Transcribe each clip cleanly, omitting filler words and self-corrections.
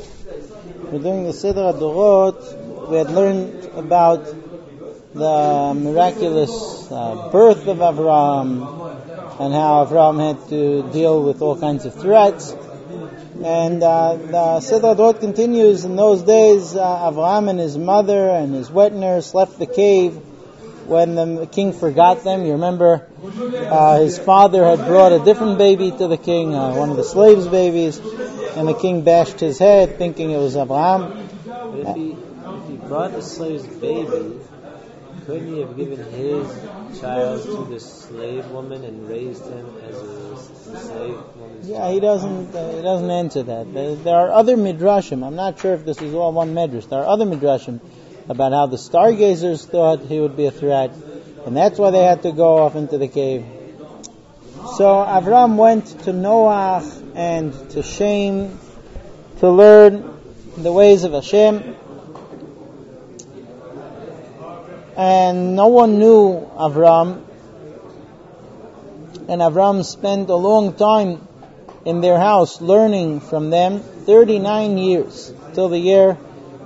We're doing the Siddur Adorot. We had learned about the miraculous birth of Avraham and how Avraham had to deal with all kinds of threats. And the Siddur Adorot continues. In those days, Avraham and his mother and his wet nurse left the cave when the king forgot them. You remember his father had brought a different baby to the king, one of the slaves' babies, and the king bashed his head thinking it was Avraham. But if he brought a slave's baby, couldn't he have given his child to the slave woman and raised him as a slave woman's child? He doesn't answer that. There are other midrashim. I'm not sure if this is all one midrash. There are other midrashim about how the stargazers thought he would be a threat, and that's why they had to go off into the cave. So Avram went to Noach and to Shem to learn the ways of Hashem, and no one knew Avram, and Avram spent a long time in their house learning from them, 39 years, till the year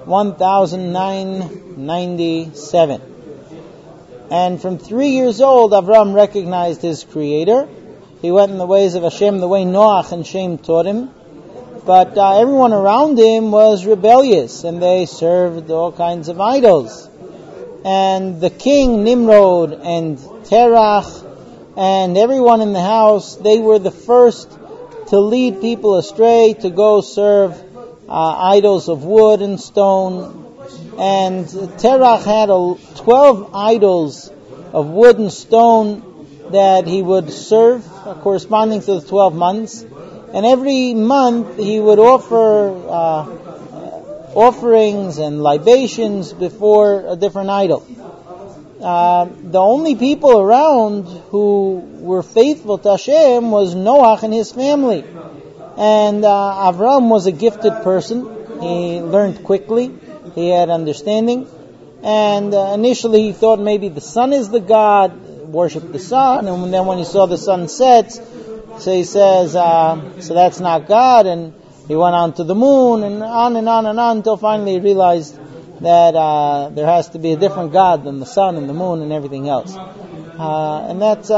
1997. And from 3 years old, Avram recognized his Creator. He went in the ways of Hashem, the way Noach and Shem taught him. But everyone around him was rebellious, and they served all kinds of idols. And the king, Nimrod, and Terach, and everyone in the house, they were the first to lead people astray, to go serve idols of wood and stone. And Terach had 12 idols of wood and stone that he would serve, corresponding to the 12 months. And every month he would offer offerings and libations before a different idol. The only people around who were faithful to Hashem was Noach and his family. And Avram was a gifted person. He learned quickly. He had understanding. And initially he thought maybe the sun is the God, worshipped the sun. And then when he saw the sun set, so he says, so that's not God. And he went on to the moon and on and on and on until finally he realized that there has to be a different God than the sun and the moon and everything else. And that's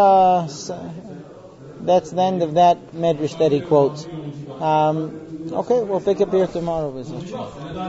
the end of that medrash that he quotes. Okay, we'll pick up here tomorrow.